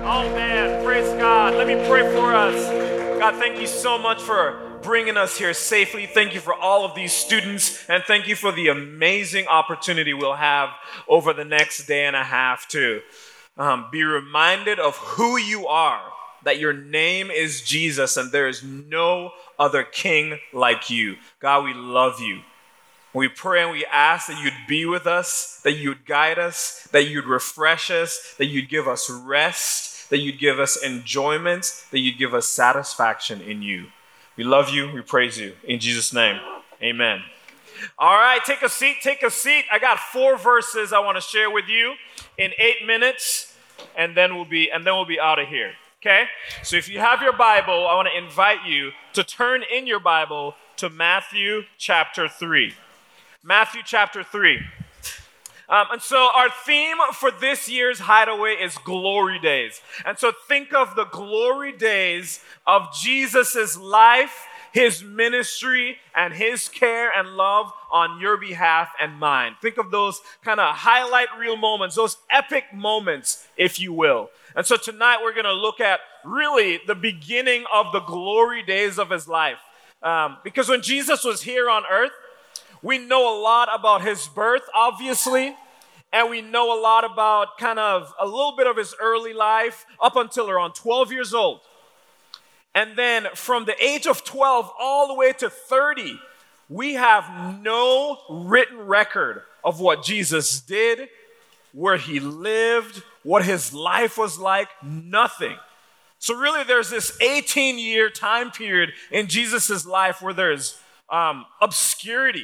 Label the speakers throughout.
Speaker 1: Oh man, praise God. Let me pray for us. God, thank you so much for bringing us here safely. Thank you for all of these students, and thank you for the amazing opportunity we'll have over the next day and a half to be reminded of who you are, that your name is Jesus, and there is no other king like you. God, we love you. We pray and we ask that you'd be with us, that you'd guide us, that you'd refresh us, that you'd give us rest, that you'd give us enjoyment, that you'd give us satisfaction in you. We love you. We praise you. In Jesus' name, amen. All right, take a seat. Take a seat. I got 4 verses I want to share with you in 8 minutes, and then we'll be out of here. Okay? So if you have your Bible, I want to invite you to turn in your Bible to Matthew chapter 3. Matthew chapter 3. And so our theme for this year's Hideaway is Glory Days. And so think of the glory days of Jesus' life, his ministry, and his care and love on your behalf and mine. Think of those kind of highlight reel moments, those epic moments, if you will. And so tonight we're going to look at really the beginning of the glory days of his life. Because when Jesus was here on earth, we know a lot about his birth, obviously, and we know a lot about kind of a little bit of his early life up until around 12 years old. And then from the age of 12 all the way to 30, we have no written record of what Jesus did, where he lived, what his life was like, nothing. So really there's this 18-year time period in Jesus' life where there's obscurity.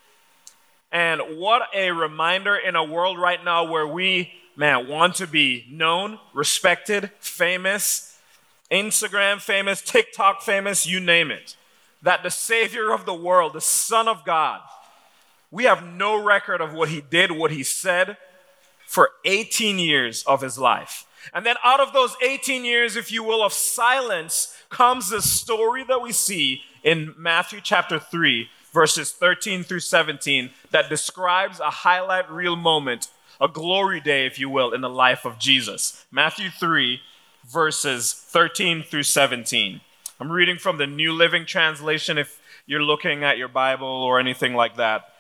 Speaker 1: And what a reminder in a world right now where we, want to be known, respected, famous, Instagram famous, TikTok famous, you name it. That the Savior of the world, the Son of God, we have no record of what he did, what he said for 18 years of his life. And then out of those 18 years, if you will, of silence comes the story that we see in Matthew chapter 3, verses 13 through 17, that describes a highlight reel moment, a glory day, if you will, in the life of Jesus. Matthew 3, verses 13 through 17. I'm reading from the New Living Translation if you're looking at your Bible or anything like that,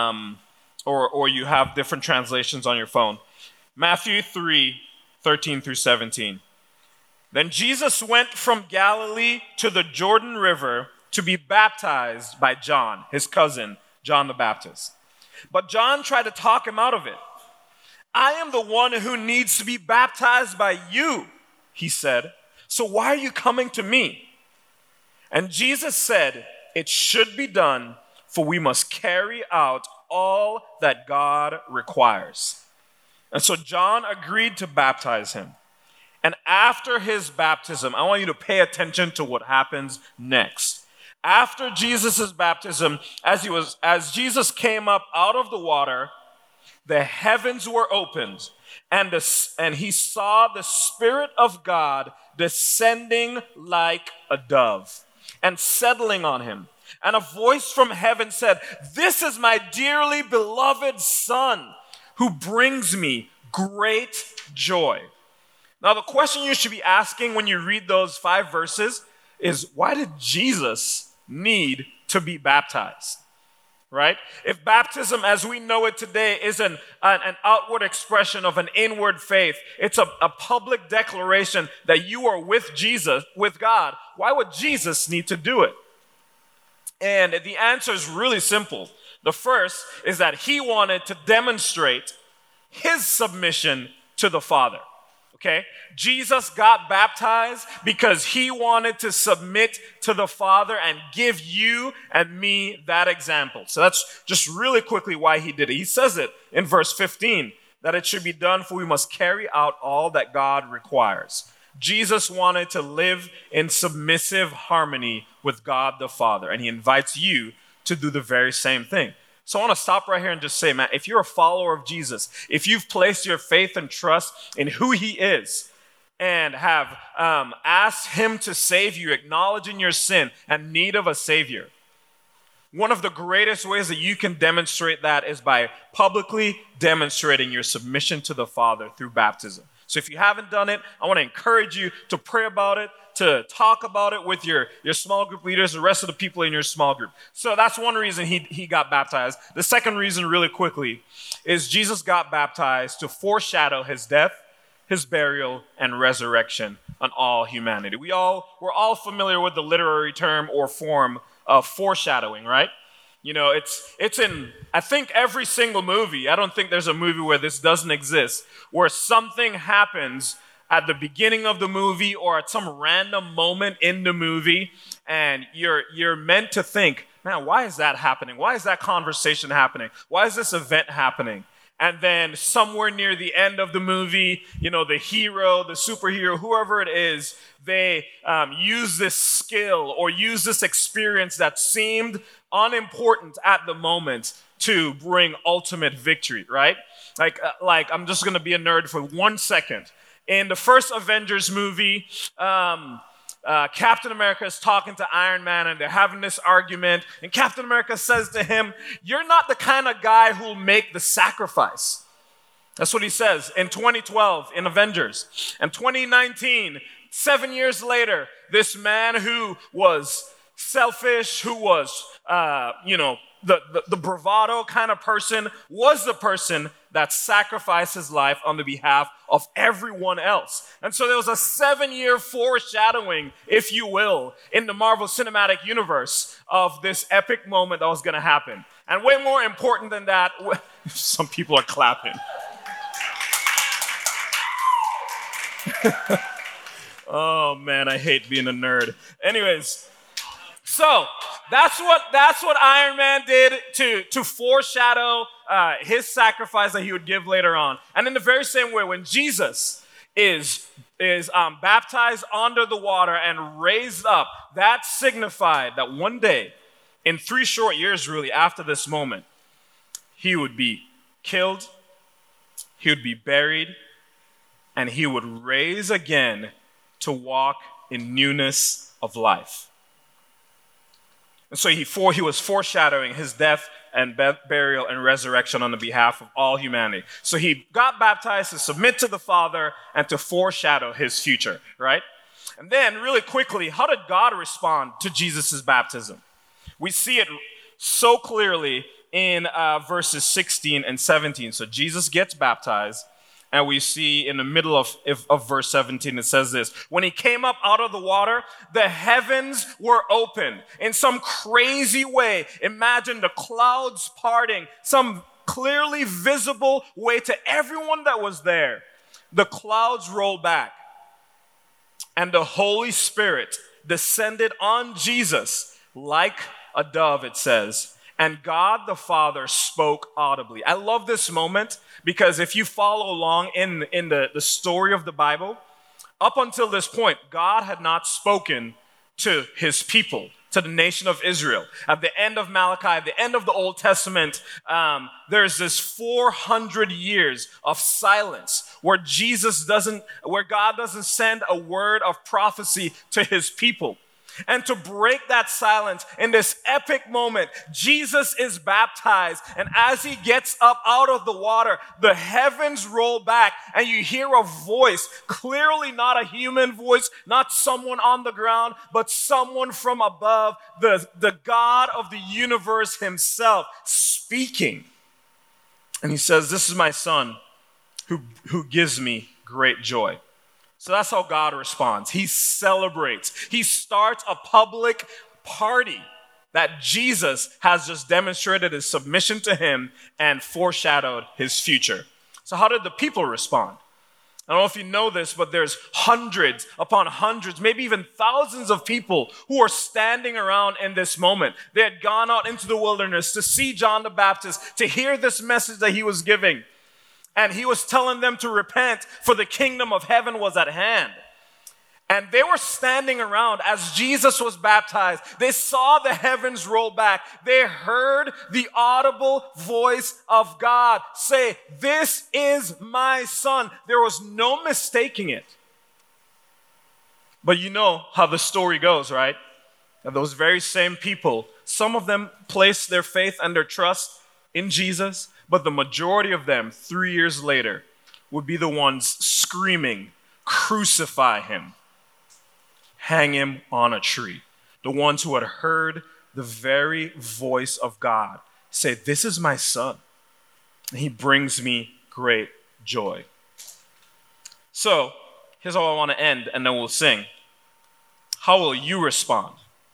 Speaker 1: or you have different translations on your phone. Matthew 3, 13 through 17. Then Jesus went from Galilee to the Jordan River to be baptized by John, his cousin, John the Baptist. But John tried to talk him out of it. I am the one who needs to be baptized by you, he said. So why are you coming to me? And Jesus said, it should be done, for we must carry out all that God requires. And so John agreed to baptize him. And after his baptism, I want you to pay attention to what happens next. After Jesus' baptism, as Jesus came up out of the water, the heavens were opened, and he saw the Spirit of God descending like a dove and settling on him. And a voice from heaven said, "This is my dearly beloved Son, who brings me great joy." Now, the question you should be asking when you read those 5 verses is, why did Jesus need to be baptized? Right? If baptism as we know it today is an outward expression of an inward faith, it's a public declaration that you are with Jesus, with God, why would Jesus need to do it? And the answer is really simple. The first is that he wanted to demonstrate his submission to the Father. Okay? Jesus got baptized because he wanted to submit to the Father and give you and me that example. So that's just really quickly why he did it. He says it in verse 15, that it should be done, for we must carry out all that God requires. Jesus wanted to live in submissive harmony with God the Father, and he invites you to do the very same thing. So I want to stop right here and just say, man, if you're a follower of Jesus, if you've placed your faith and trust in who he is and have asked him to save you, acknowledging your sin and need of a Savior, one of the greatest ways that you can demonstrate that is by publicly demonstrating your submission to the Father through baptism. So if you haven't done it, I want to encourage you to pray about it, to talk about it with your small group leaders, the rest of the people in your small group. So that's one reason he got baptized. The second reason, really quickly, is Jesus got baptized to foreshadow his death, his burial, and resurrection on all humanity. We're all familiar with the literary term or form of foreshadowing, right? You know, it's in, I think, every single movie. I don't think there's a movie where this doesn't exist, where something happens at the beginning of the movie or at some random moment in the movie, and you're meant to think, man, why is that happening? Why is that conversation happening? Why is this event happening? And then somewhere near the end of the movie, you know, the hero, the superhero, whoever it is, they use this skill or use this experience that seemed unimportant at the moment to bring ultimate victory, right? Like I'm just going to be a nerd for 1 second. In the first Avengers movie, Captain America is talking to Iron Man, and they're having this argument, and Captain America says to him, "You're not the kind of guy who'll make the sacrifice." That's what he says in 2012 in Avengers. And 2019, 7 years later, this man who was selfish, who was, the bravado kind of person, was the person that sacrificed his life on the behalf of everyone else. And so there was a 7-year foreshadowing, if you will, in the Marvel Cinematic Universe of this epic moment that was going to happen. And way more important than that, some people are clapping. Oh man, I hate being a nerd. Anyways, so that's what Iron Man did to foreshadow his sacrifice that he would give later on. And in the very same way, when Jesus is baptized under the water and raised up, that signified that one day, in 3 short years really after this moment, he would be killed, he would be buried, and he would raise again to walk in newness of life. And so he was foreshadowing his death and burial and resurrection on the behalf of all humanity. So he got baptized to submit to the Father and to foreshadow his future, right? And then really quickly, how did God respond to Jesus' baptism? We see it so clearly in verses 16 and 17. So Jesus gets baptized, and we see in the middle of verse 17, it says this: when he came up out of the water, the heavens were open in some crazy way. Imagine the clouds parting, some clearly visible way to everyone that was there. The clouds rolled back, and the Holy Spirit descended on Jesus like a dove, it says. And God the Father spoke audibly. I love this moment because if you follow along in the story of the Bible, up until this point, God had not spoken to his people, to the nation of Israel. At the end of Malachi, at the end of the Old Testament, there's this 400 years of silence where God doesn't send a word of prophecy to his people. And to break that silence in this epic moment, Jesus is baptized. And as he gets up out of the water, the heavens roll back and you hear a voice, clearly not a human voice, not someone on the ground, but someone from above, the God of the universe himself speaking. And he says, "This is my son who gives me great joy." So that's how God responds. He celebrates. He starts a public party that Jesus has just demonstrated his submission to him and foreshadowed his future. So how did the people respond? I don't know if you know this, but there's hundreds upon hundreds, maybe even thousands of people who are standing around in this moment. They had gone out into the wilderness to see John the Baptist, to hear this message that he was giving. And he was telling them to repent, for the kingdom of heaven was at hand. And they were standing around as Jesus was baptized. They saw the heavens roll back. They heard the audible voice of God say, "This is my son." There was no mistaking it. But you know how the story goes, right? And those very same people, some of them placed their faith and their trust in Jesus, but the majority of them, 3 years later, would be the ones screaming, "Crucify him, hang him on a tree." The ones who had heard the very voice of God say, "This is my son, and he brings me great joy." So, here's how I want to end, and then we'll sing. How will you respond?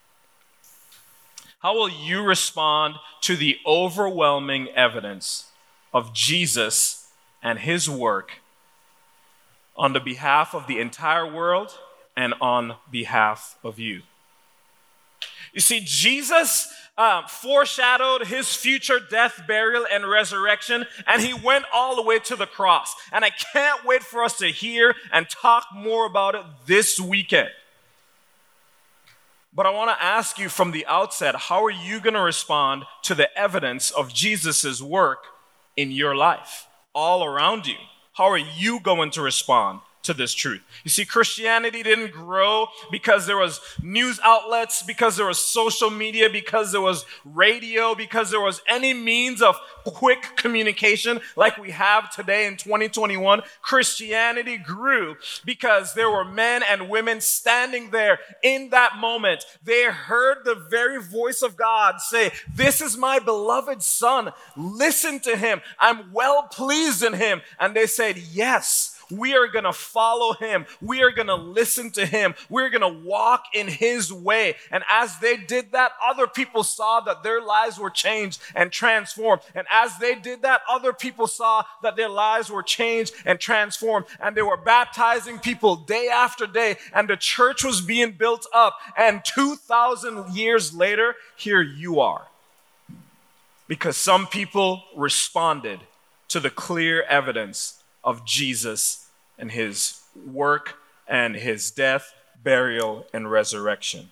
Speaker 1: How will you respond to the overwhelming evidence of Jesus and his work on the behalf of the entire world and on behalf of you? You see, Jesus foreshadowed his future death, burial, and resurrection, and he went all the way to the cross. And I can't wait for us to hear and talk more about it this weekend. But I want to ask you from the outset, how are you going to respond to the evidence of Jesus' work in your life, all around you? How are you going to respond to this truth? You see, Christianity didn't grow because there was news outlets, because there was social media, because there was radio, because there was any means of quick communication like we have today in 2021. Christianity grew because there were men and women standing there in that moment. They heard the very voice of God say, "This is my beloved son. Listen to him. I'm well pleased in him." And they said, "Yes, we are going to follow him. We are going to listen to him. We're going to walk in his way." And as they did that, other people saw that their lives were changed and transformed. And as they did that, other people saw that their lives were changed and transformed. And they were baptizing people day after day. And the church was being built up. And 2,000 years later, here you are. Because some people responded to the clear evidence of Jesus and his work and his death, burial, and resurrection.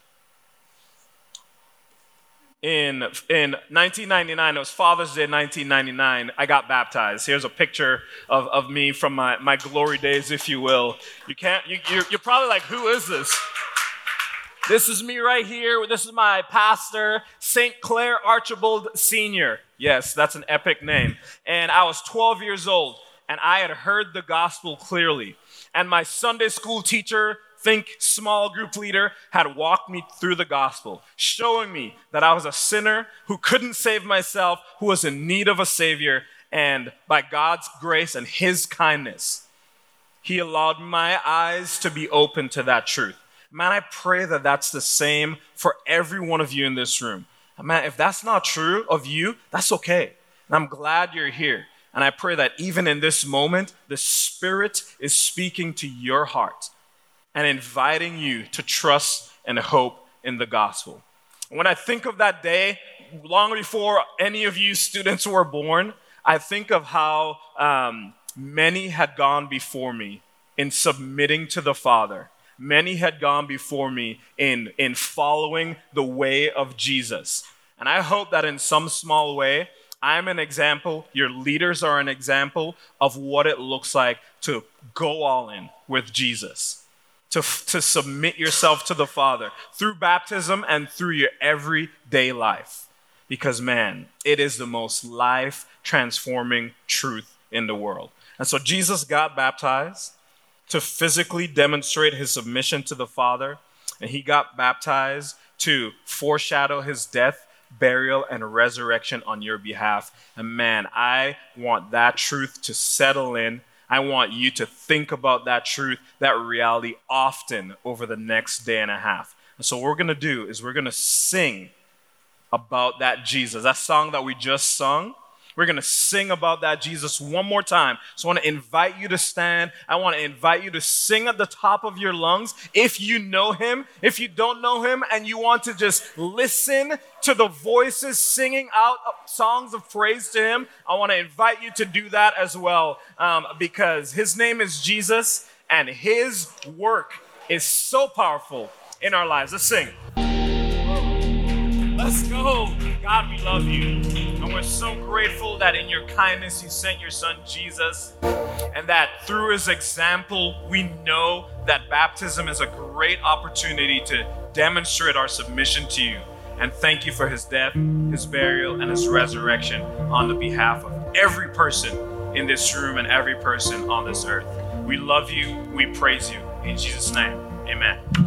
Speaker 1: In 1999, it was Father's Day 1999, I got baptized. Here's a picture of me from my glory days, if you will. You're probably like, who is this? This is me right here. This is my pastor, St. Clair Archibald Sr. Yes, that's an epic name. And I was 12 years old. And I had heard the gospel clearly. And my Sunday school teacher, think small group leader, had walked me through the gospel, showing me that I was a sinner who couldn't save myself, who was in need of a savior. And by God's grace and his kindness, he allowed my eyes to be open to that truth. Man, I pray that that's the same for every one of you in this room. And man, if that's not true of you, that's okay. And I'm glad you're here. And I pray that even in this moment, the Spirit is speaking to your heart and inviting you to trust and hope in the gospel. When I think of that day, long before any of you students were born, I think of how many had gone before me in submitting to the Father. Many had gone before me in following the way of Jesus. And I hope that in some small way, I'm an example, your leaders are an example of what it looks like to go all in with Jesus, to submit yourself to the Father through baptism and through your everyday life. Because man, it is the most life-transforming truth in the world. And so Jesus got baptized to physically demonstrate his submission to the Father, and he got baptized to foreshadow his death, burial, and resurrection on your behalf. And man, I want that truth to settle in. I want you to think about that truth, that reality often over the next day and a half. And so what we're going to do is we're going to sing about that Jesus. That song that we just sung, we're going to sing about that Jesus one more time. So I want to invite you to stand. I want to invite you to sing at the top of your lungs. If you know him, if you don't know him, and you want to just listen to the voices singing out songs of praise to him, I want to invite you to do that as well, because his name is Jesus and his work is so powerful in our lives. Let's sing. Let's go. God, we love you. And we're so grateful that in your kindness, you sent your son, Jesus, and that through his example, we know that baptism is a great opportunity to demonstrate our submission to you. And thank you for his death, his burial, and his resurrection on the behalf of every person in this room and every person on this earth. We love you. We praise you. In Jesus' name, amen.